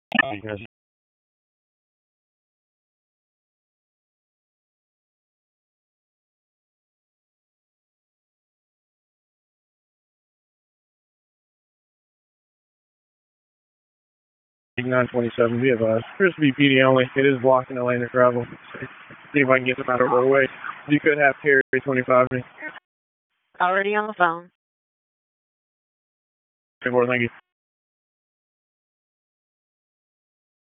Because 927, be advised. Chris BPD only. It is blocking the lane of travel. See if I can get them out of our way. You could have Perry 25 me. Already on the phone. Okay, thank you.